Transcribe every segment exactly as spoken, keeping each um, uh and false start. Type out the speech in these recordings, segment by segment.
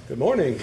Good morning.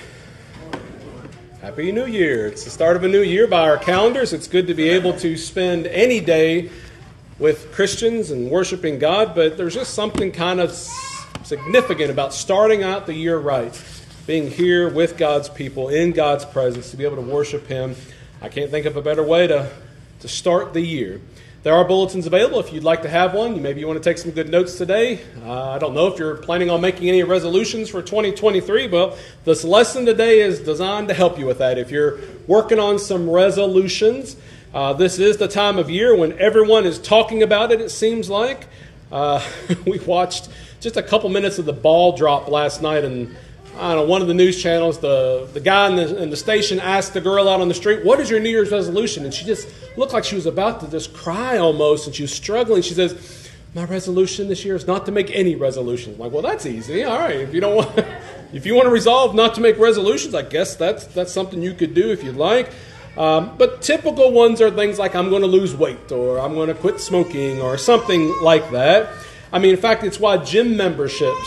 Happy New Year. It's the start of a new year by our calendars. It's good to be able to spend any day with Christians and worshiping God, but there's just something kind of significant about starting out the year right, being here with God's people, in God's presence, to be able to worship Him. I can't think of a better way to, to start the year. There are bulletins available if you'd like to have one. Maybe you want to take some good notes today. Uh, I don't know if you're planning on making any resolutions for twenty twenty-three. Well, this lesson today is designed to help you with that. If you're working on some resolutions, uh, this is the time of year when everyone is talking about it, it seems like. Uh, we watched just a couple minutes of the ball drop last night, and I don't know, one of the news channels, the, the guy in the, in the station asked the girl out on the street, "What is your New Year's resolution?" And she just looked like she was about to just cry almost, and she was struggling. She says, "My resolution this year is not to make any resolutions." I'm like, well, that's easy. All right, if you don't want, if you want to resolve not to make resolutions, I guess that's that's something you could do if you'd like. Um, but typical ones are things like, I'm going to lose weight, or I'm going to quit smoking, or something like that. I mean, in fact, it's why gym memberships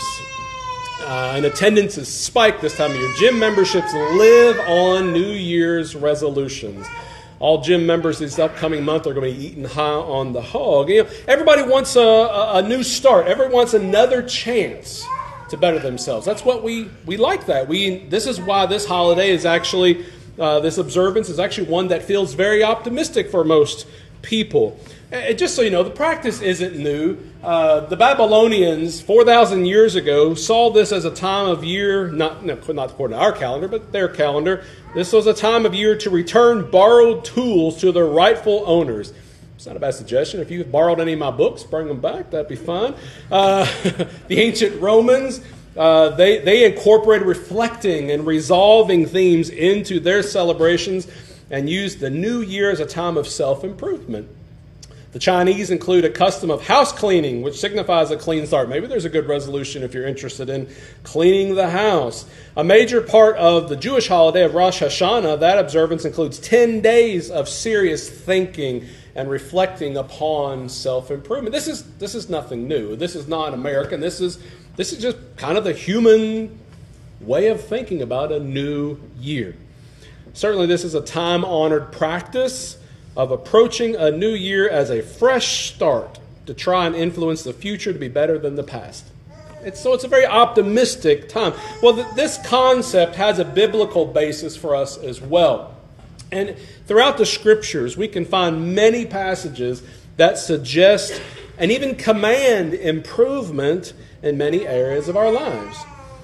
Uh, and attendance is spiked this time of year. Gym memberships live on New Year's resolutions. All gym members this upcoming month are going to be eating high on the hog. You know, everybody wants a, a, a new start. Everyone wants another chance to better themselves. That's what we, we like that. We This is why this holiday is actually, uh, this observance is actually one that feels very optimistic for most people. And just so you know, the practice isn't new. Uh, the Babylonians, four thousand years ago, saw this as a time of year, not, no, not according to our calendar, but their calendar. This was a time of year to return borrowed tools to their rightful owners. It's not a bad suggestion. If you've borrowed any of my books, bring them back. That'd be fine. Uh, the ancient Romans, uh, they, they incorporated reflecting and resolving themes into their celebrations and used the new year as a time of self-improvement. The Chinese include a custom of house cleaning, which signifies a clean start. Maybe there's a good resolution if you're interested in cleaning the house. A major part of the Jewish holiday of Rosh Hashanah, that observance includes ten days of serious thinking and reflecting upon self-improvement. This is this is nothing new. This is not American. This is this is just kind of the human way of thinking about a new year. Certainly, this is a time-honored practice of approaching a new year as a fresh start to try and influence the future to be better than the past. It's, so it's a very optimistic time. Well, th- this concept has a biblical basis for us as well. And throughout the Scriptures, we can find many passages that suggest and even command improvement in many areas of our lives.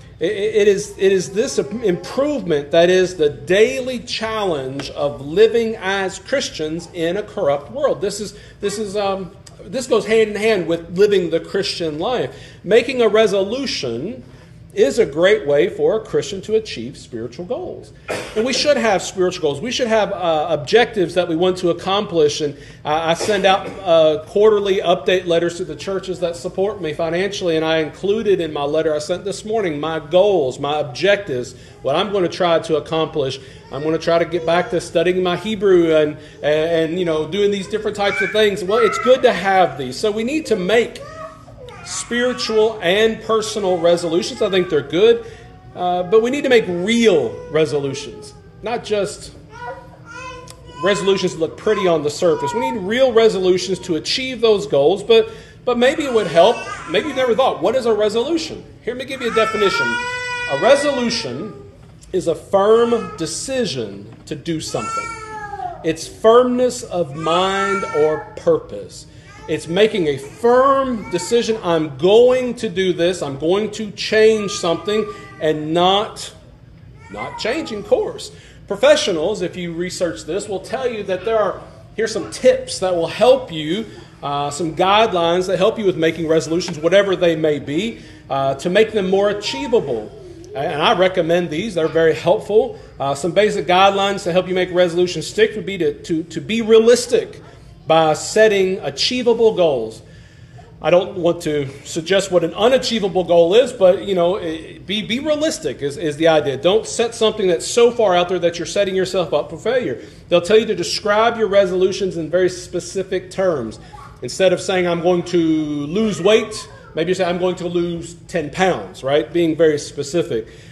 It is, it is this improvement that is the daily challenge of living as Christians in a corrupt world. This is this is um, this goes hand in hand with living the Christian life. Making a resolution is a great way for a Christian to achieve spiritual goals. And we should have spiritual goals. We should have uh, objectives that we want to accomplish. And uh, I send out uh, quarterly update letters to the churches that support me financially. And I included in my letter I sent this morning my goals, my objectives, what I'm going to try to accomplish. I'm going to try to get back to studying my Hebrew and, and, and you know, doing these different types of things. Well, it's good to have these. So we need to make spiritual and personal resolutions. I think they're good, uh, but we need to make real resolutions, not just resolutions that look pretty on the surface. We need real resolutions to achieve those goals, but but maybe it would help. Maybe you've never thought, what is a resolution? Here, let me give you a definition. A resolution is a firm decision to do something. It's firmness of mind or purpose. It's making a firm decision. I'm going to do this. I'm going to change something and not, not changing course. Professionals, if you research this, will tell you that there are, here's some tips that will help you, uh, some guidelines that help you with making resolutions, whatever they may be, uh, to make them more achievable. And I recommend these. They're very helpful. Uh, some basic guidelines to help you make resolutions stick would be to, to, to be realistic by setting achievable goals. I don't want to suggest what an unachievable goal is, but you know, be be realistic is, is the idea. Don't set something that's so far out there that you're setting yourself up for failure. They'll tell you to describe your resolutions in very specific terms. Instead of saying I'm going to lose weight, maybe you say I'm going to lose ten pounds, right? Being very specific.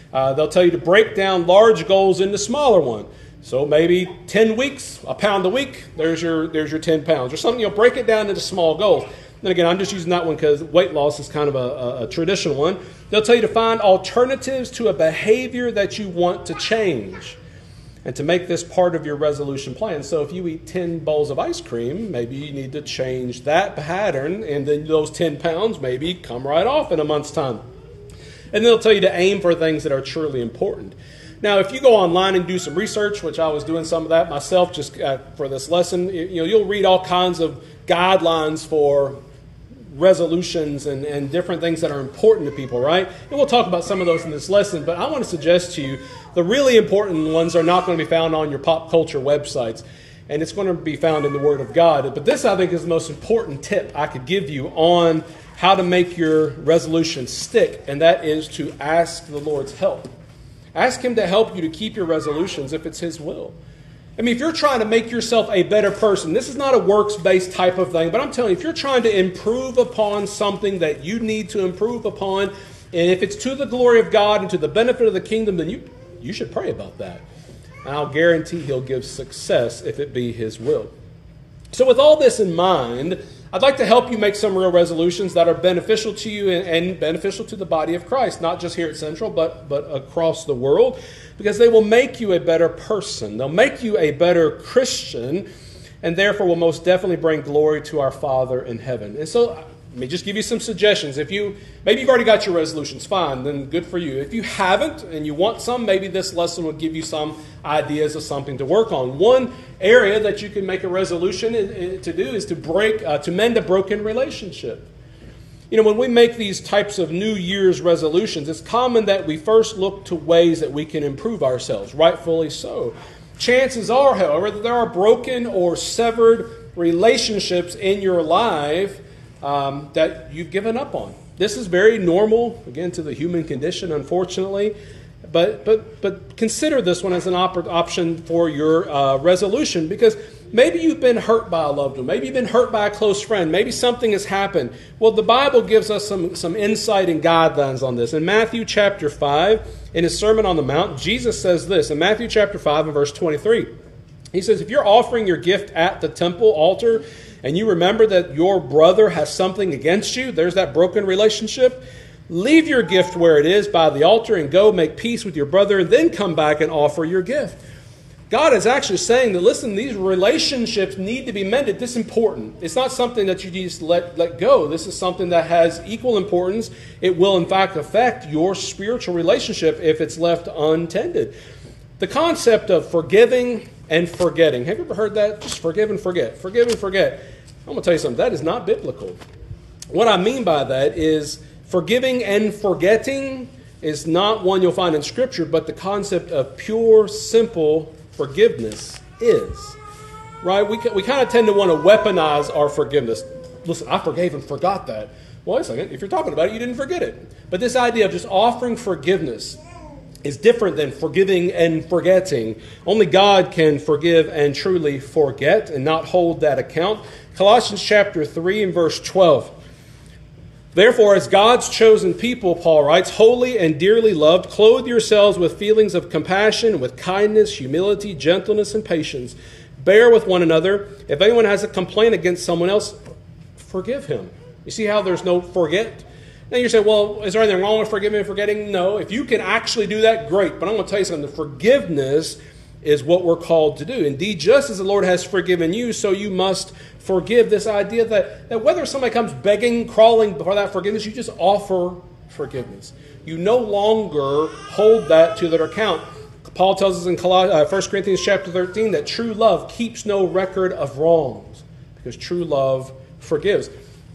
Uh, they'll tell you to break down large goals into smaller ones. So maybe ten weeks, a pound a week, there's your there's your ten pounds. Or something, you'll break it down into small goals. And again, I'm just using that one because weight loss is kind of a, a, a traditional one. They'll tell you to find alternatives to a behavior that you want to change and to make this part of your resolution plan. So if you eat ten bowls of ice cream, maybe you need to change that pattern, and then those ten pounds maybe come right off in a month's time. And they'll tell you to aim for things that are truly important. Now, if you go online and do some research, which I was doing some of that myself just uh, for this lesson, you know, you'll read all kinds of guidelines for resolutions and, and different things that are important to people, right? And we'll talk about some of those in this lesson, but I want to suggest to you the really important ones are not going to be found on your pop culture websites, and it's going to be found in the Word of God. But this, I think, is the most important tip I could give you on how to make your resolution stick, and that is to ask the Lord's help. Ask Him to help you to keep your resolutions if it's His will. I mean, if you're trying to make yourself a better person, this is not a works-based type of thing, but I'm telling you, if you're trying to improve upon something that you need to improve upon, and if it's to the glory of God and to the benefit of the kingdom, then you, you should pray about that. And I'll guarantee He'll give success if it be His will. So with all this in mind, I'd like to help you make some real resolutions that are beneficial to you and, and beneficial to the body of Christ, not just here at Central, but, but across the world, because they will make you a better person. They'll make you a better Christian, and therefore will most definitely bring glory to our Father in heaven. And so let me just give you some suggestions. If you maybe you've already got your resolutions, fine, then good for you. If you haven't and you want some, maybe this lesson will give you some ideas of something to work on. One area that you can make a resolution to do is to break, uh, to mend a broken relationship. You know, when we make these types of New Year's resolutions, it's common that we first look to ways that we can improve ourselves, rightfully so. Chances are, however, that there are broken or severed relationships in your life um, that you've given up on. This is very normal, again, to the human condition, unfortunately. But but but consider this one as an op- option for your uh, resolution, because maybe you've been hurt by a loved one. Maybe you've been hurt by a close friend. Maybe something has happened. Well, the Bible gives us some, some insight and guidelines on this. In Matthew chapter five, in His Sermon on the Mount, Jesus says this. In Matthew chapter five and verse twenty-three, He says, if you're offering your gift at the temple altar and you remember that your brother has something against you, there's that broken relationship, leave your gift where it is by the altar and go make peace with your brother, and then come back and offer your gift. God is actually saying that, listen, these relationships need to be mended. This is important. It's not something that you just let, let go. This is something that has equal importance. It will, in fact, affect your spiritual relationship if it's left untended. The concept of forgiving and forgetting. Have you ever heard that? Just forgive and forget. Forgive and forget. I'm going to tell you something. That is not biblical. What I mean by that is forgiving and forgetting is not one you'll find in Scripture, but the concept of pure, simple forgiveness is. Right? We, we kind of tend to want to weaponize our forgiveness. Listen, I forgave and forgot that. Well, wait a second. If you're talking about it, you didn't forget it. But this idea of just offering forgiveness is different than forgiving and forgetting. Only God can forgive and truly forget and not hold that account. Colossians chapter three and verse twelve. Therefore, as God's chosen people, Paul writes, holy and dearly loved, clothe yourselves with feelings of compassion, with kindness, humility, gentleness, and patience. Bear with one another. If anyone has a complaint against someone else, forgive him. You see how there's no forget? Now you say, well, is there anything wrong with forgiving and forgetting? No. If you can actually do that, great. But I'm going to tell you something. Forgiveness is what we're called to do. Indeed, just as the Lord has forgiven you, so you must forgive. This idea that, that whether somebody comes begging, crawling for that forgiveness, you just offer forgiveness. You no longer hold that to their account. Paul tells us in Colossians, uh, First Corinthians chapter thirteen that true love keeps no record of wrongs, because true love forgives.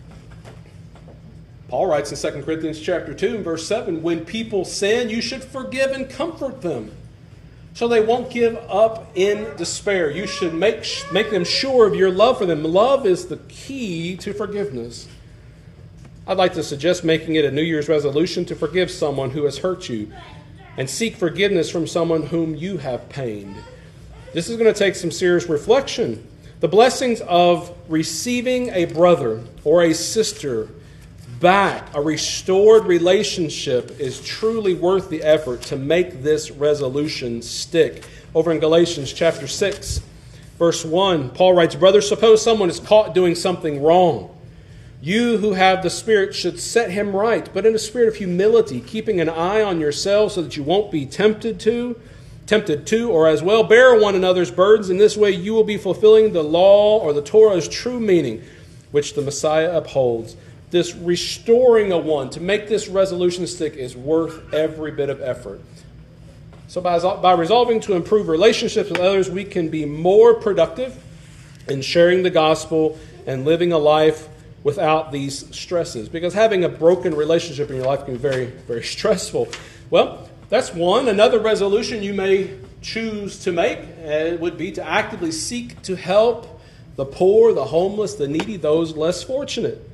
Paul writes in Second Corinthians chapter two and verse seven, when people sin, you should forgive and comfort them, so they won't give up in despair. You should make, make them sure of your love for them. Love is the key to forgiveness. I'd like to suggest making it a New Year's resolution to forgive someone who has hurt you and seek forgiveness from someone whom you have pained. This is going to take some serious reflection. The blessings of receiving a brother or a sister back. A restored relationship is truly worth the effort to make this resolution stick. Over in Galatians chapter six, verse one, Paul writes, "Brothers, suppose someone is caught doing something wrong. You who have the Spirit should set him right, but in a spirit of humility, keeping an eye on yourselves so that you won't be tempted to, tempted to, or as well bear one another's burdens. In this way you will be fulfilling the law or the Torah's true meaning, which the Messiah upholds." This restoring a one, to make this resolution stick, is worth every bit of effort. So by, by resolving to improve relationships with others, we can be more productive in sharing the gospel and living a life without these stresses. Because having a broken relationship in your life can be very, very stressful. Well, that's one. Another resolution you may choose to make uh, would be to actively seek to help the poor, the homeless, the needy, those less fortunate.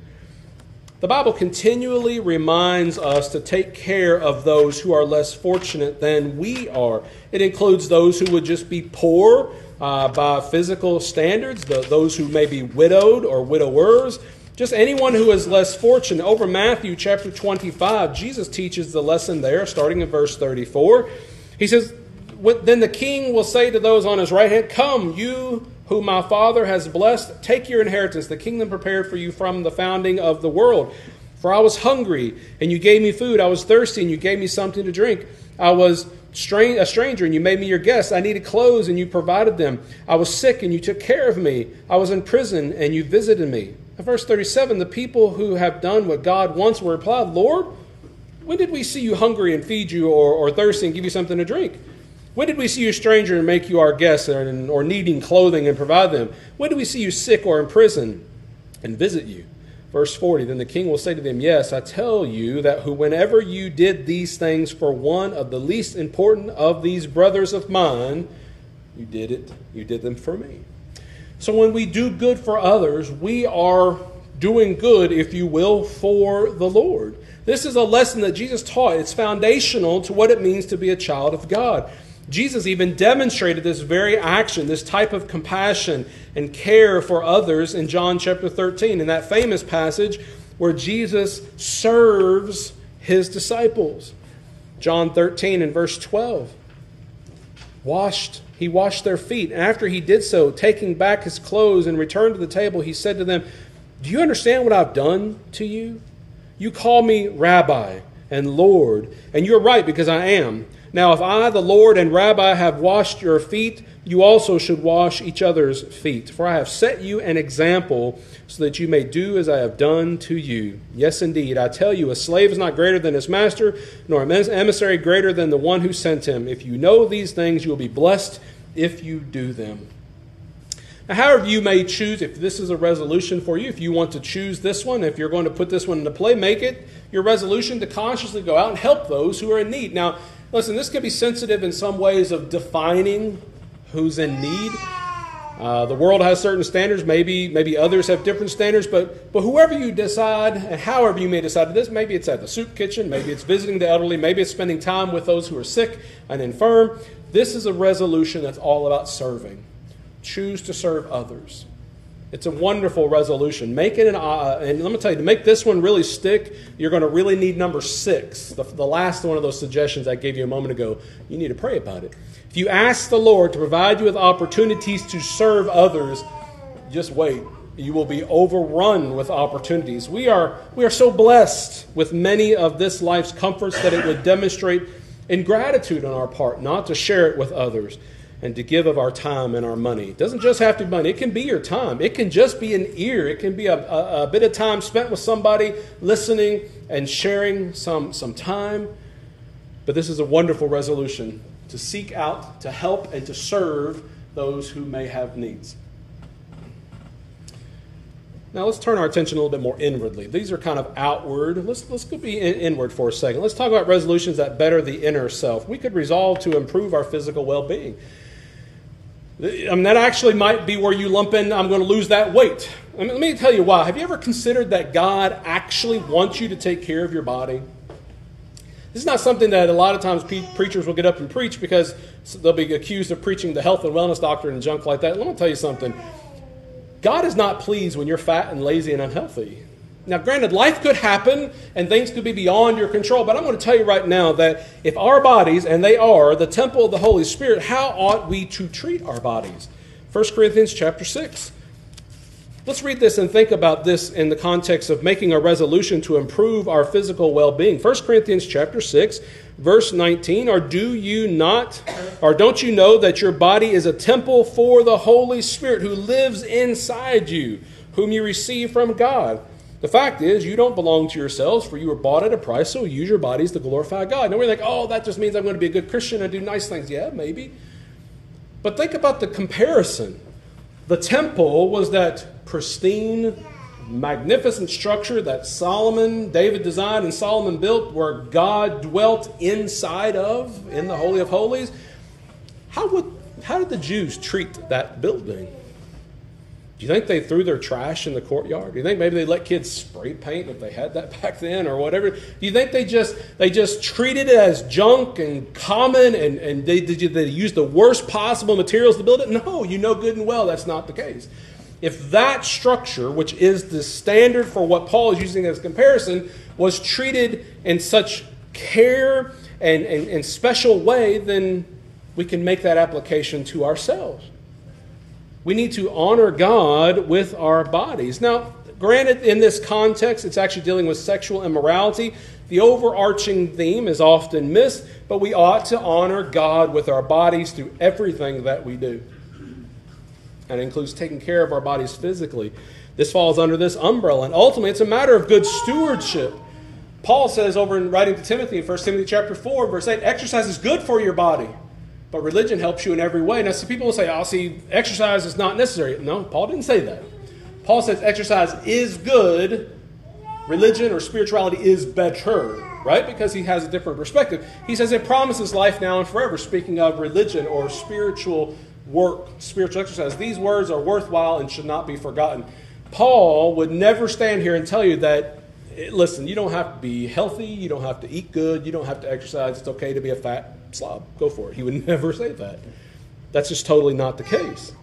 The Bible continually reminds us to take care of those who are less fortunate than we are. It includes those who would just be poor uh, by physical standards, the, those who may be widowed or widowers, just anyone who is less fortunate. Over Matthew chapter twenty-five, Jesus teaches the lesson there, starting in verse thirty-four. He says, "Then the king will say to those on his right hand, 'Come, you whom my Father has blessed, take your inheritance, the kingdom prepared for you from the founding of the world. For I was hungry, and you gave me food. I was thirsty, and you gave me something to drink. I was a stranger, and you made me your guest. I needed clothes, and you provided them. I was sick, and you took care of me. I was in prison, and you visited me.'" In verse thirty-seven, the people who have done what God wants will reply, "Lord, when did we see you hungry and feed you, or, or thirsty and give you something to drink? When did we see you a stranger and make you our guest, or, or needing clothing and provide them? When did we see you sick or in prison and visit you?" Verse forty, "Then the king will say to them, 'Yes, I tell you that who, whenever you did these things for one of the least important of these brothers of mine, you did it, you did them for me.'" So when we do good for others, we are doing good, if you will, for the Lord. This is a lesson that Jesus taught. It's foundational to what it means to be a child of God. Jesus even demonstrated this very action, this type of compassion and care for others in John chapter thirteen, in that famous passage where Jesus serves his disciples. John thirteen and verse twelve. Washed, he washed their feet. And after he did so, taking back his clothes and returned to the table, he said to them, "Do you understand what I've done to you? You call me Rabbi and Lord, and you're right, because I am. Now, if I, the Lord and Rabbi, have washed your feet, you also should wash each other's feet. For I have set you an example so that you may do as I have done to you. Yes, indeed, I tell you, a slave is not greater than his master, nor an emissary greater than the one who sent him. If you know these things, you will be blessed if you do them." Now, however you may choose, if this is a resolution for you, if you want to choose this one, if you're going to put this one into play, make it your resolution to consciously go out and help those who are in need. Now, listen, this can be sensitive in some ways of defining who's in need. Uh, the world has certain standards. Maybe maybe others have different standards. But but whoever you decide, and however you may decide this, maybe it's at the soup kitchen, maybe it's visiting the elderly, maybe it's spending time with those who are sick and infirm. This is a resolution that's all about serving. Choose to serve others. It's a wonderful resolution. Make it an, uh, and let me tell you, to make this one really stick, you're going to really need number six, the, the last one of those suggestions I gave you a moment ago. You need to pray about it. If you ask the Lord to provide you with opportunities to serve others, just wait. You will be overrun with opportunities. We are, we are so blessed with many of this life's comforts that it would demonstrate ingratitude on our part not to share it with others and to give of our time and our money. It doesn't just have to be money. It can be your time. It can just be an ear. It can be a, a, a bit of time spent with somebody, listening and sharing some, some time. But this is a wonderful resolution to seek out, to help, and to serve those who may have needs. Now let's turn our attention a little bit more inwardly. These are kind of outward. Let's, let's go be in, inward for a second. Let's talk about resolutions that better the inner self. We could resolve to improve our physical well-being. I mean, that actually might be where you lump in, I'm going to lose that weight. I mean, let me tell you why. Have you ever considered that God actually wants you to take care of your body? This is not something that a lot of times pre- preachers will get up and preach because they'll be accused of preaching the health and wellness doctrine and junk like that. Let me tell you something. God is not pleased when you're fat and lazy and unhealthy. Now, granted, life could happen and things could be beyond your control, but I'm going to tell you right now that if our bodies, and they are, the temple of the Holy Spirit, how ought we to treat our bodies? First Corinthians chapter six. Let's read this and think about this in the context of making a resolution to improve our physical well-being. First Corinthians chapter six, verse nineteen, or do you not, or don't you know that your body is a temple for the Holy Spirit who lives inside you, whom you receive from God? The fact is, you don't belong to yourselves, for you were bought at a price, so use your bodies to glorify God. Now we think, oh, that just means I'm going to be a good Christian and do nice things. Yeah, maybe. But think about the comparison. The temple was that pristine, magnificent structure that Solomon, David designed and Solomon built, where God dwelt inside of, in the Holy of Holies. How would, how did the Jews treat that building? Do you think they threw their trash in the courtyard? Do you think maybe they let kids spray paint if they had that back then or whatever? Do you think they just they just treated it as junk and common and, and they, did they use the worst possible materials to build it? No, you know good and well that's not the case. If that structure, which is the standard for what Paul is using as comparison, was treated in such care and, and, and special way, then we can make that application to ourselves. We need to honor God with our bodies. Now, granted, in this context, it's actually dealing with sexual immorality. The overarching theme is often missed, but we ought to honor God with our bodies through everything that we do. And it includes taking care of our bodies physically. This falls under this umbrella. And ultimately, it's a matter of good stewardship. Paul says over in writing to Timothy in First Timothy chapter four, verse eight, exercise is good for your body. But religion helps you in every way. Now, see, people will say, oh, see, exercise is not necessary. No, Paul didn't say that. Paul says exercise is good. Religion or spirituality is better, right? Because he has a different perspective. He says it promises life now and forever. Speaking of religion or spiritual work, spiritual exercise, these words are worthwhile and should not be forgotten. Paul would never stand here and tell you that, listen, you don't have to be healthy, you don't have to eat good, you don't have to exercise, it's okay to be a fat slob. Go for it. He would never say that. That's just totally not the case.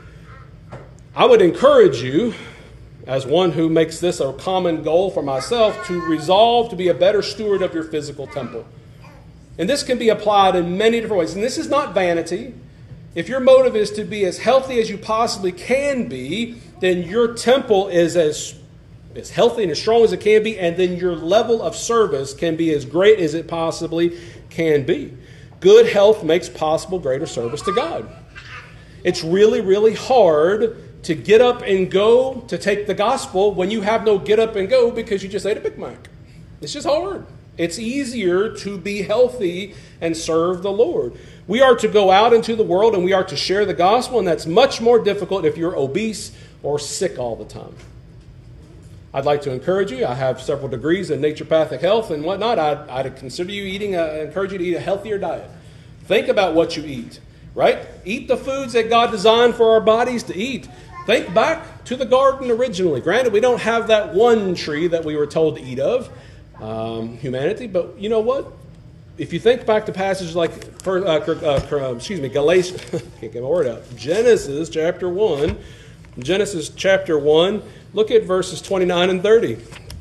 I would encourage you, as one who makes this a common goal for myself, to resolve to be a better steward of your physical temple. And this can be applied in many different ways. And this is not vanity. If your motive is to be as healthy as you possibly can be, then your temple is as, as healthy and as strong as it can be, and then your level of service can be as great as it possibly can be. Good health makes possible greater service to God. It's really, really hard to get up and go to take the gospel when you have no get up and go because you just ate a Big Mac. It's just hard. It's easier to be healthy and serve the Lord. We are to go out into the world and we are to share the gospel, and that's much more difficult if you're obese or sick all the time. I'd like to encourage you. I have several degrees in naturopathic health and whatnot. I'd, I'd consider you eating, a, encourage you to eat a healthier diet. Think about what you eat, right? Eat the foods that God designed for our bodies to eat. Think back to the garden originally. Granted, we don't have that one tree that we were told to eat of, um, humanity, but you know what? If you think back to passages like, for, uh, uh, excuse me, Galatians, can't get my word out, Genesis chapter one, Genesis chapter one, look at verses twenty-nine and thirty.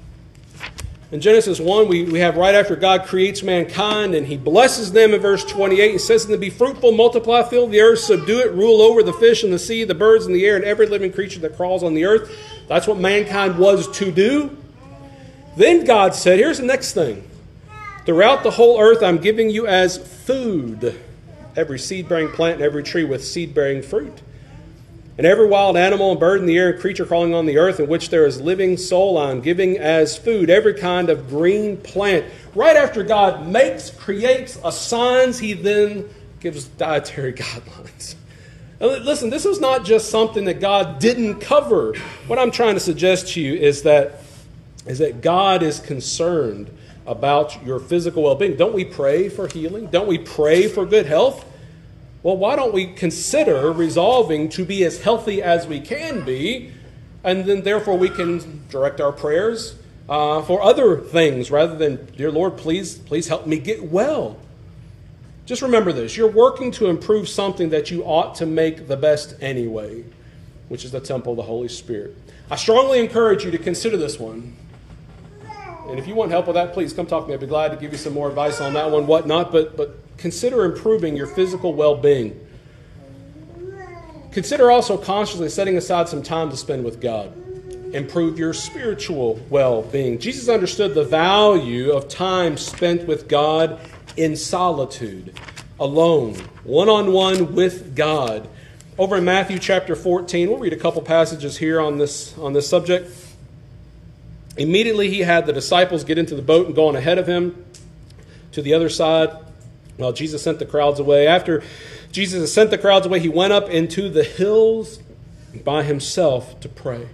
In Genesis one, we, we have right after God creates mankind, and he blesses them in verse twenty-eight. He says to them, be fruitful, multiply, fill the earth, subdue it, rule over the fish in the sea, the birds in the air, and every living creature that crawls on the earth. That's what mankind was to do. Then God said, here's the next thing. Throughout the whole earth, I'm giving you as food every seed-bearing plant and every tree with seed-bearing fruit. And every wild animal and bird in the air and creature crawling on the earth in which there is living soul, I'm giving as food every kind of green plant. Right after God makes, creates, assigns, he then gives dietary guidelines. Listen, this is not just something that God didn't cover. What I'm trying to suggest to you is that, is that God is concerned about your physical well-being. Don't we pray for healing? Don't we pray for good health? Well, why don't we consider resolving to be as healthy as we can be, and then therefore we can direct our prayers uh, for other things rather than, dear Lord, please, please help me get well. Just remember this. You're working to improve something that you ought to make the best anyway, which is the temple of the Holy Spirit. I strongly encourage you to consider this one. And if you want help with that, please come talk to me. I'd be glad to give you some more advice on that one, whatnot. But, but consider improving your physical well-being. Consider also consciously setting aside some time to spend with God. Improve your spiritual well-being. Jesus understood the value of time spent with God in solitude, alone, one-on-one with God. Over in Matthew chapter fourteen, we'll read a couple passages here on this, on this subject. Immediately he had the disciples get into the boat and go on ahead of him to the other side while Jesus sent the crowds away. After Jesus had sent the crowds away, he went up into the hills by himself to pray.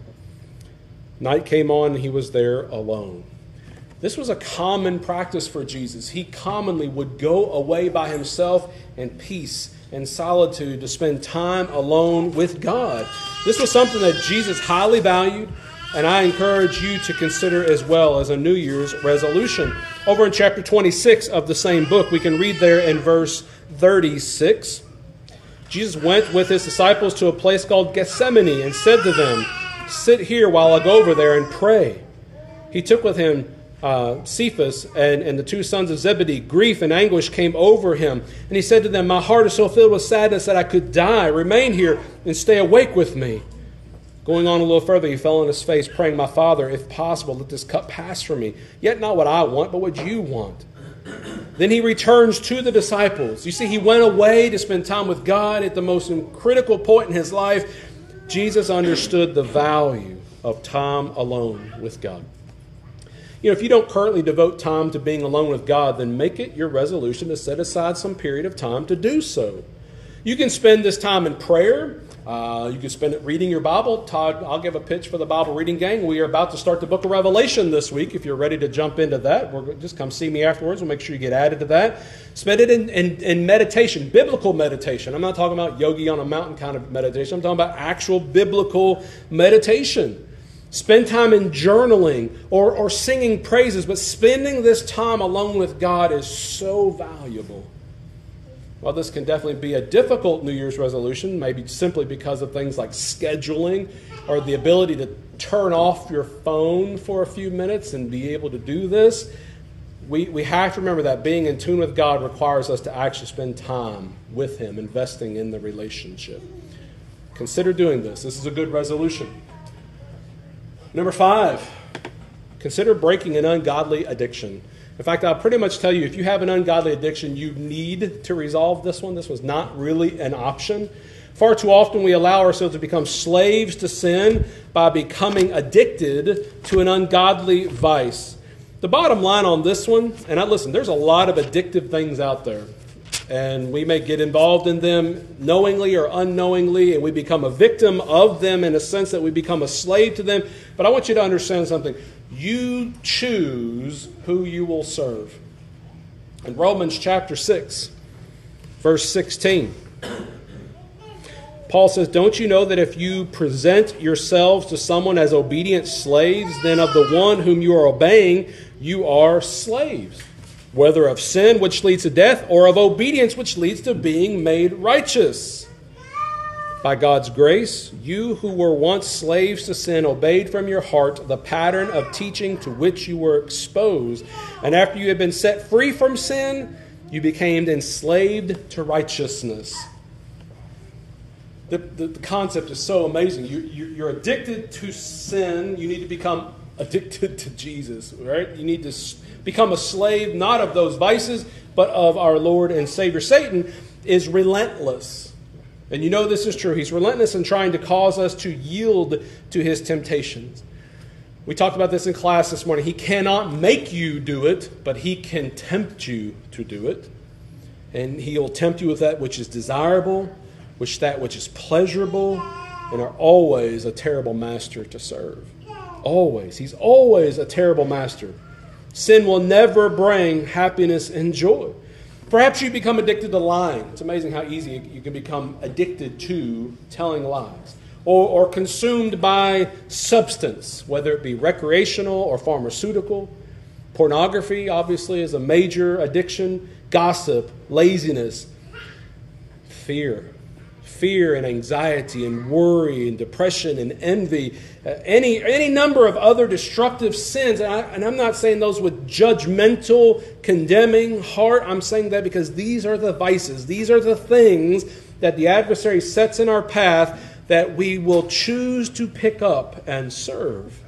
Night came on and he was there alone. This was a common practice for Jesus. He commonly would go away by himself in peace and solitude to spend time alone with God. This was something that Jesus highly valued, and I encourage you to consider as well as a New Year's resolution. Over in chapter twenty-six of the same book, we can read there in verse thirty-six. Jesus went with his disciples to a place called Gethsemane and said to them, "Sit here while I go over there and pray." He took with him uh, Cephas and, and the two sons of Zebedee. Grief and anguish came over him. And he said to them, "My heart is so filled with sadness that I could die. Remain here and stay awake with me." Going on a little further, he fell on his face, praying, "My Father, if possible, let this cup pass from me. Yet not what I want, but what you want." Then he returns to the disciples. You see, he went away to spend time with God at the most critical point in his life. Jesus understood the value of time alone with God. You know, if you don't currently devote time to being alone with God, then make it your resolution to set aside some period of time to do so. You can spend this time in prayer. Uh, you can spend it reading your Bible. Todd, I'll give a pitch for the Bible reading gang. We are about to start the book of Revelation this week. If you're ready to jump into that, we're, just come see me afterwards. We'll make sure you get added to that. Spend it in, in, in meditation, biblical meditation. I'm not talking about yogi on a mountain kind of meditation. I'm talking about actual biblical meditation. Spend time in journaling or, or singing praises, but spending this time alone with God is so valuable. While this can definitely be a difficult New Year's resolution, maybe simply because of things like scheduling or the ability to turn off your phone for a few minutes and be able to do this, we, we have to remember that being in tune with God requires us to actually spend time with Him, investing in the relationship. Consider doing this. This is a good resolution. Number five, consider breaking an ungodly addiction. In fact, I'll pretty much tell you, if you have an ungodly addiction, you need to resolve this one. This was not really an option. Far too often we allow ourselves to become slaves to sin by becoming addicted to an ungodly vice. The bottom line on this one, and I listen, there's a lot of addictive things out there. And we may get involved in them knowingly or unknowingly, and we become a victim of them in a sense that we become a slave to them. But I want you to understand something. You choose who you will serve. In Romans chapter six, verse sixteen, Paul says, "Don't you know that if you present yourselves to someone as obedient slaves, then of the one whom you are obeying, you are slaves, whether of sin, which leads to death, or of obedience, which leads to being made righteous. By God's grace, you who were once slaves to sin obeyed from your heart the pattern of teaching to which you were exposed. And after you had been set free from sin, you became enslaved to righteousness." The, the, the concept is so amazing. You, you, you're addicted to sin. You need to become addicted to Jesus, right? You need to become a slave, not of those vices, but of our Lord and Savior. Satan is relentless. And you know this is true. He's relentless in trying to cause us to yield to his temptations. We talked about this in class this morning. He cannot make you do it, but he can tempt you to do it. And he'll tempt you with that which is desirable, which that which is pleasurable, and are always a terrible master to serve. Always. He's always a terrible master. Sin will never bring happiness and joy. Perhaps you become addicted to lying. It's amazing how easy you can become addicted to telling lies. Or, or consumed by substance, whether it be recreational or pharmaceutical. Pornography, obviously, is a major addiction. Gossip, laziness, fear. fear and anxiety and worry and depression and envy, uh, any, any number of other destructive sins. And, I, and I'm not saying those with judgmental, condemning heart. I'm saying that because these are the vices. These are the things that the adversary sets in our path that we will choose to pick up and serve.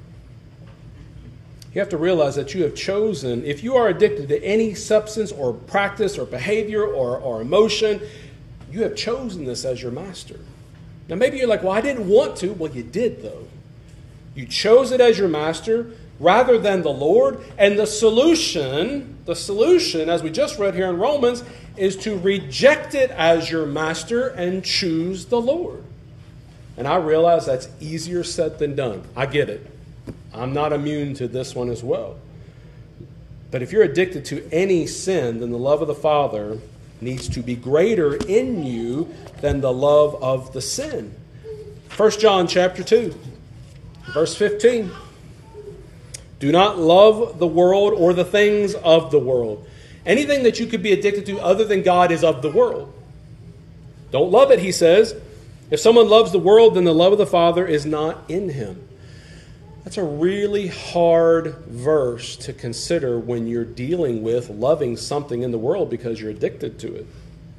You have to realize that you have chosen, if you are addicted to any substance or practice or behavior or, or emotion, you have chosen this as your master. Now maybe you're like, well, I didn't want to. Well, you did though. You chose it as your master rather than the Lord. And the solution, the solution, as we just read here in Romans, is to reject it as your master and choose the Lord. And I realize that's easier said than done. I get it. I'm not immune to this one as well. But if you're addicted to any sin, then the love of the Father needs to be greater in you than the love of the sin. First John chapter two, verse fifteen. Do not love the world or the things of the world. Anything that you could be addicted to other than God is of the world. Don't love it, he says. If someone loves the world, then the love of the Father is not in him. That's a really hard verse to consider when you're dealing with loving something in the world because you're addicted to it.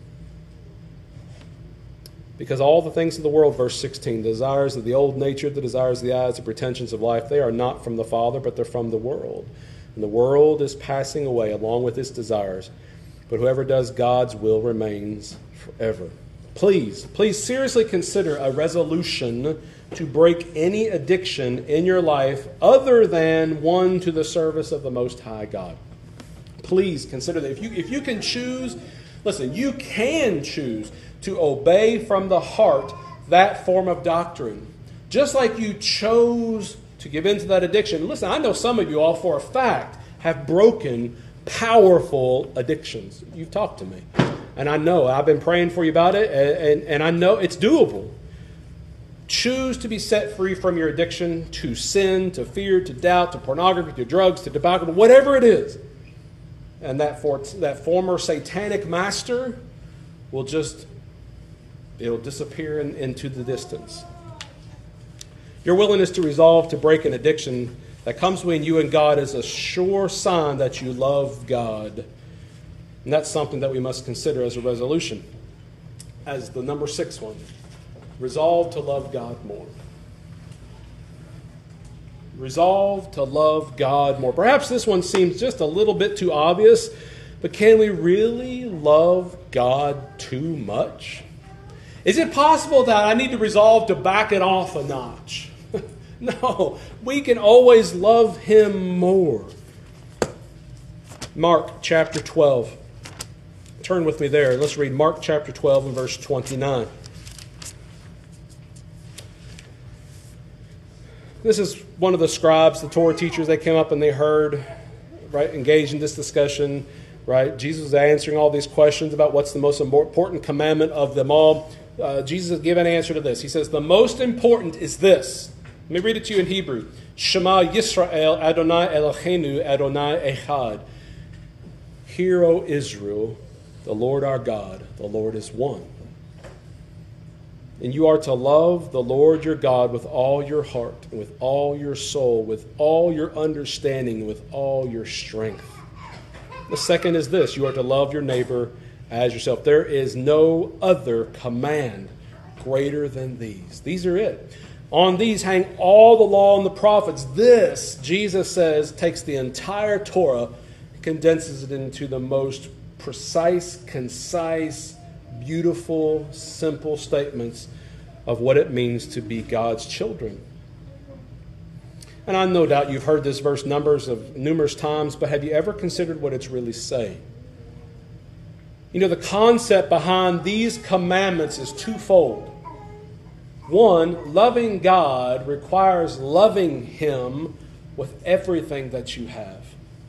Because all the things of the world, verse sixteen, the desires of the old nature, the desires of the eyes, the pretensions of life, they are not from the Father, but they're from the world. And the world is passing away along with its desires. But whoever does God's will remains forever. Please, please seriously consider a resolution to break any addiction in your life other than one to the service of the Most High God. Please consider that. If you, if you can choose, listen, you can choose to obey from the heart that form of doctrine. Just like you chose to give in to that addiction. Listen, I know some of you all for a fact have broken powerful addictions. You've talked to me. And I know, I've been praying for you about it, and, and, and I know it's doable. Choose to be set free from your addiction to sin, to fear, to doubt, to pornography, to drugs, to tobacco, whatever it is. And that, for, that former satanic master will just, it'll disappear in, into the distance. Your willingness to resolve to break an addiction that comes between you and God is a sure sign that you love God. And that's something that we must consider as a resolution. As the number six one. Resolve to love God more. Resolve to love God more. Perhaps this one seems just a little bit too obvious, but can we really love God too much? Is it possible that I need to resolve to back it off a notch? No, we can always love Him more. Mark chapter twelve. Turn with me there. Let's read Mark chapter twelve and verse twenty-nine. This is one of the scribes, the Torah teachers. They came up and they heard, right, engaged in this discussion, right? Jesus was answering all these questions about what's the most important commandment of them all. Uh, Jesus gave an answer to this. He says, the most important is this. Let me read it to you in Hebrew. Shema Yisrael Adonai Eloheinu Adonai Echad. Hear, O Israel, the Lord our God, the Lord is one. And you are to love the Lord your God with all your heart, and with all your soul, with all your understanding, and with all your strength. The second is this. You are to love your neighbor as yourself. There is no other command greater than these. These are it. On these hang all the law and the prophets. This, Jesus says, takes the entire Torah, condenses it into the most precise, concise, beautiful, simple statements of what it means to be God's children. And I no doubt you've heard this verse numbers of numerous times, but have you ever considered what it's really saying? You know, the concept behind these commandments is twofold. One, loving God requires loving Him with everything that you have.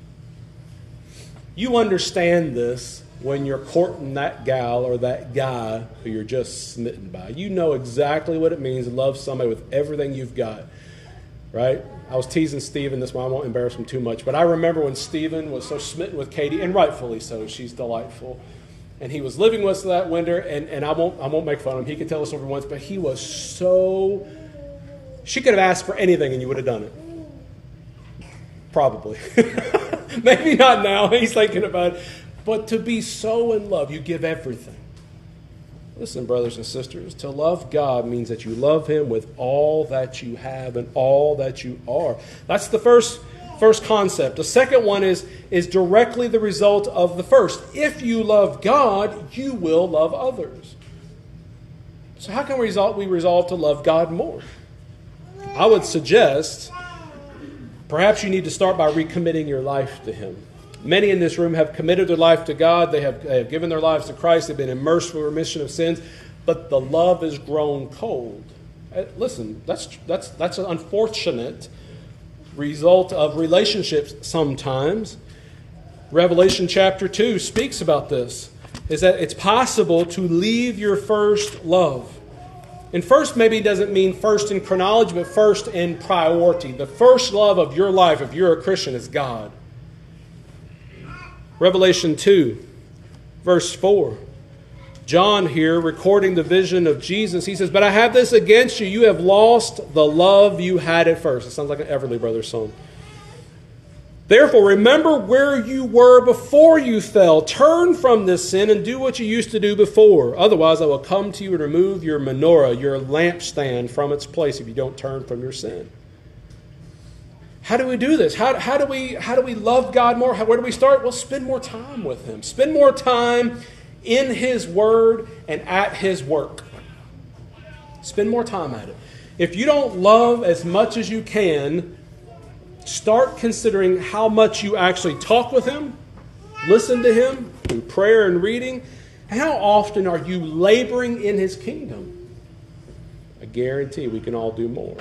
You understand this when you're courting that gal or that guy who you're just smitten by. You know exactly what it means to love somebody with everything you've got, right? I was teasing Stephen this one. I won't embarrass him too much. But I remember when Stephen was so smitten with Katie, and rightfully so. She's delightful. and he was living with us that winter, and, and I won't I won't make fun of him. He could tell us over once, but he was so... She could have asked for anything and you would have done it. Probably. Maybe not now. He's thinking about it. But to be so in love, you give everything. Listen, brothers and sisters, to love God means that you love him with all that you have and all that you are. That's the first First concept. The second one is, is directly the result of the first. If you love God, you will love others. So how can we resolve, we resolve to love God more? I would suggest perhaps you need to start by recommitting your life to him. Many in this room have committed their life to God. They have, they have given their lives to Christ. They've been immersed for remission of sins. But the love has grown cold. Listen, that's, that's, that's an unfortunate result of relationships sometimes. Revelation chapter two speaks about this, is that it's possible to leave your first love. And first maybe doesn't mean first in chronology, but first in priority. The first love of your life, if you're a Christian, is God. Revelation two, verse four. John here, recording the vision of Jesus, he says, "But I have this against you. You have lost the love you had at first." It sounds like an Everly Brothers song. "Therefore, remember where you were before you fell. Turn from this sin and do what you used to do before. Otherwise, I will come to you and remove your menorah, your lampstand, from its place if you don't turn from your sin." How do we do this? How, how, do we, how do we love God more? How, where do we start? Well, spend more time with him. Spend more time in his word and at his work. Spend more time at it. If you don't love as much as you can, start considering how much you actually talk with him, listen to him through prayer and reading, and how often are you laboring in his kingdom. I guarantee we can all do more.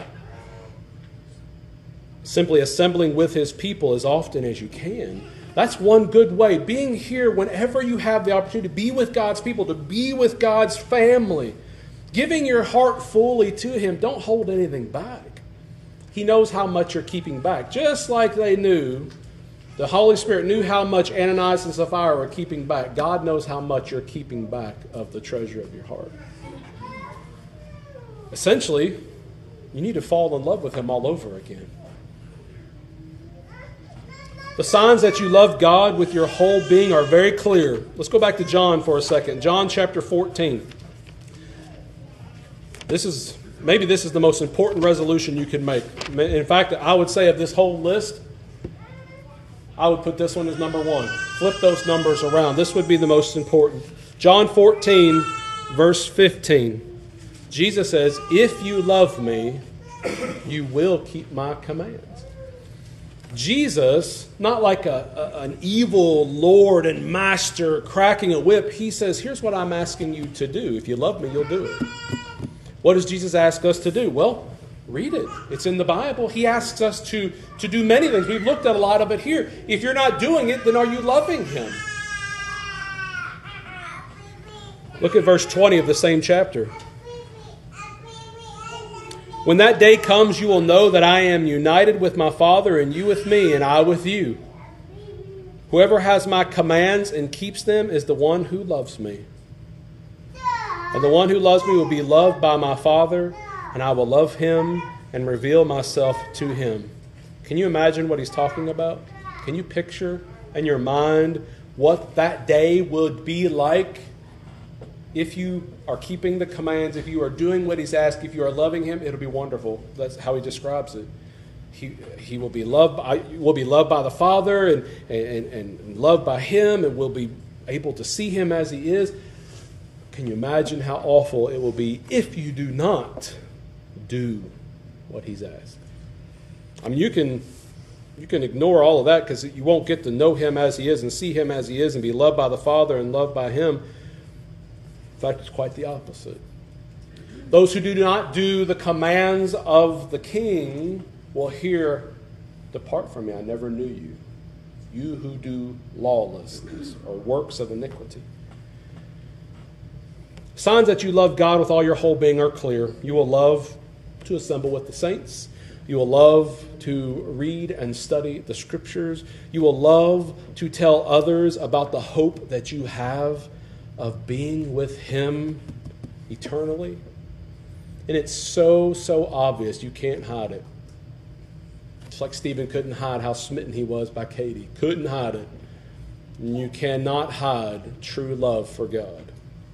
Simply assembling with his people as often as you can. That's one good way. Being here whenever you have the opportunity to be with God's people, to be with God's family. Giving your heart fully to him. Don't hold anything back. He knows how much you're keeping back. Just like they knew, the Holy Spirit knew how much Ananias and Sapphira were keeping back. God knows how much you're keeping back of the treasure of your heart. Essentially, you need to fall in love with him all over again. The signs that you love God with your whole being are very clear. Let's go back to John for a second. John chapter fourteen. This is, maybe this is the most important resolution you can make. In fact, I would say of this whole list, I would put this one as number one. Flip those numbers around. This would be the most important. John fourteen, verse fifteen. Jesus says, "If you love me, you will keep my commands." Jesus, not like a, a, an evil Lord and master cracking a whip, he says, here's what I'm asking you to do. If you love me, you'll do it. What does Jesus ask us to do? Well, read it. It's in the Bible. He asks us to, to do many things. We've looked at a lot of it here. If you're not doing it, then are you loving him? Look at verse twenty of the same chapter. "When that day comes, you will know that I am united with my Father, and you with me, and I with you. Whoever has my commands and keeps them is the one who loves me. And the one who loves me will be loved by my Father, and I will love him and reveal myself to him." Can you imagine what he's talking about? Can you picture in your mind what that day would be like? If you are keeping the commands, if you are doing what he's asked, if you are loving him, it'll be wonderful. That's how he describes it. He, he will be loved by, will be loved by the Father and, and, and loved by him, and will be able to see him as he is. Can you imagine how awful it will be if you do not do what he's asked? I mean, you can, you can ignore all of that because you won't get to know him as he is and see him as he is and be loved by the Father and loved by him. In fact, it's quite the opposite. Those who do not do the commands of the King will hear, "Depart from me, I never knew you. You who do lawlessness," or works of iniquity. Signs that you love God with all your whole being are clear. You will love to assemble with the saints. You will love to read and study the Scriptures. You will love to tell others about the hope that you have of being with Him eternally. And it's so, so obvious. You can't hide it. Just like Stephen couldn't hide how smitten he was by Katie. Couldn't hide it. And you cannot hide true love for God.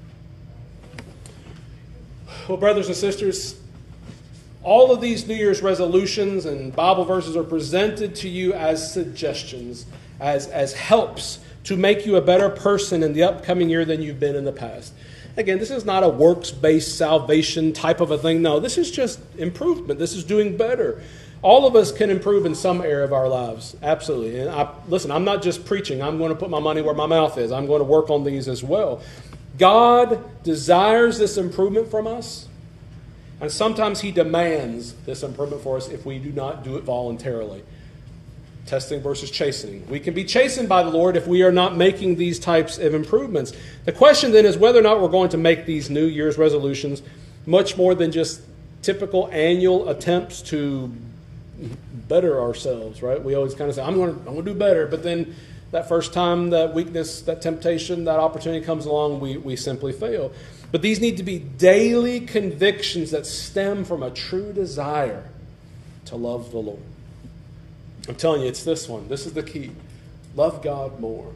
Well, brothers and sisters, all of these New Year's resolutions and Bible verses are presented to you as suggestions, as, as helps to make you a better person in the upcoming year than you've been in the past. Again, this is not a works-based salvation type of a thing. No, this is just improvement. This is doing better. All of us can improve in some area of our lives. Absolutely. And I, listen, I'm not just preaching. I'm going to put my money where my mouth is. I'm going to work on these as well. God desires this improvement from us. And sometimes He demands this improvement for us if we do not do it voluntarily. Testing versus chastening. We can be chastened by the Lord if we are not making these types of improvements. The question then is whether or not we're going to make these New Year's resolutions much more than just typical annual attempts to better ourselves, right? We always kind of say, I'm going to, I'm going to do better. But then that first time that weakness, that temptation, that opportunity comes along, we, we simply fail. But these need to be daily convictions that stem from a true desire to love the Lord. I'm telling you, it's this one. This is the key. Love God more.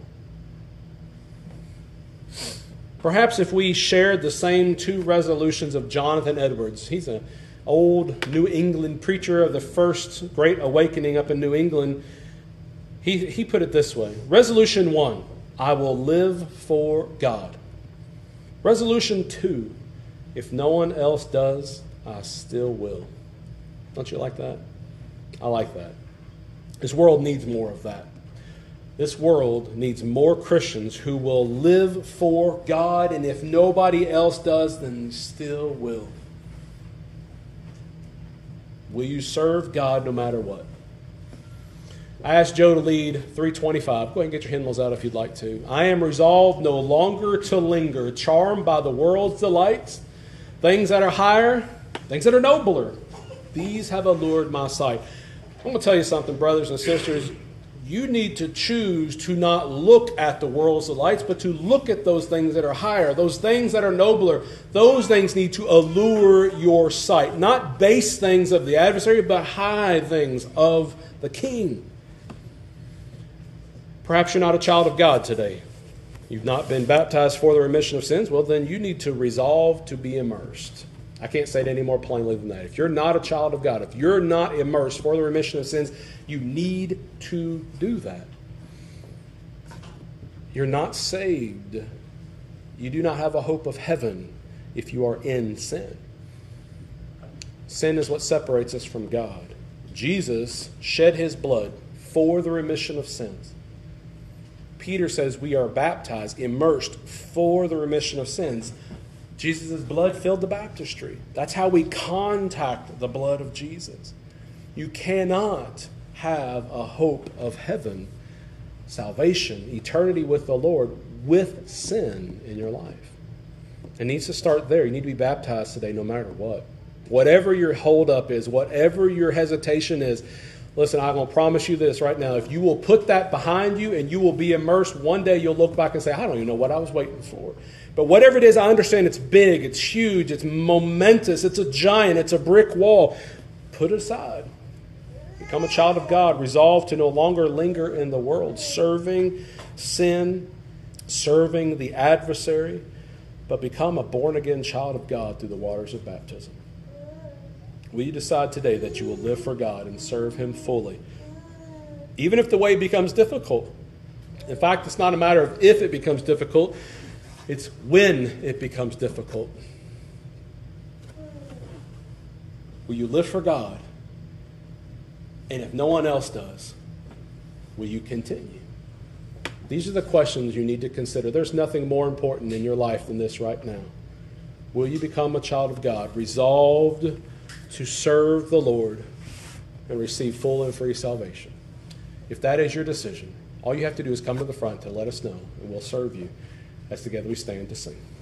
Perhaps if we shared the same two resolutions of Jonathan Edwards. He's an old New England preacher of the first Great Awakening up in New England. He, he put it this way. Resolution one, I will live for God. Resolution two, if no one else does, I still will. Don't you like that? I like that. This world needs more of that. This world needs more Christians who will live for God, and if nobody else does, then still will. Will you serve God no matter what? I asked Joe to lead three twenty-five. Go ahead and get your hymnals out if you'd like to. I am resolved no longer to linger, charmed by the world's delights, things that are higher, things that are nobler. These have allured my sight. I'm going to tell you something, brothers and sisters. You need to choose to not look at the world's delights, but to look at those things that are higher, those things that are nobler. Those things need to allure your sight. Not base things of the adversary, but high things of the King. Perhaps you're not a child of God today. You've not been baptized for the remission of sins. Well, then you need to resolve to be immersed. I can't say it any more plainly than that. If you're not a child of God, if you're not immersed for the remission of sins, you need to do that. You're not saved. You do not have a hope of heaven if you are in sin. Sin is what separates us from God. Jesus shed His blood for the remission of sins. Peter says we are baptized, immersed for the remission of sins. Jesus' blood filled the baptistry. That's how we contact the blood of Jesus. You cannot have a hope of heaven, salvation, eternity with the Lord, with sin in your life. It needs to start there. You need to be baptized today no matter what. Whatever your holdup is, whatever your hesitation is, listen, I'm going to promise you this right now. If you will put that behind you and you will be immersed, one day you'll look back and say, I don't even know what I was waiting for. But whatever it is, I understand it's big, it's huge, it's momentous, it's a giant, it's a brick wall. Put it aside. Become a child of God, resolved to no longer linger in the world, serving sin, serving the adversary, but become a born-again child of God through the waters of baptism. Will you decide today that you will live for God and serve Him fully, even if the way becomes difficult? In fact, it's not a matter of if it becomes difficult, it's when it becomes difficult. Will you live for God? And if no one else does, will you continue? These are the questions you need to consider. There's nothing more important in your life than this right now. Will you become a child of God, resolved to serve the Lord and receive full and free salvation? If that is your decision, all you have to do is come to the front to let us know, and we'll serve you as together we stand to sing.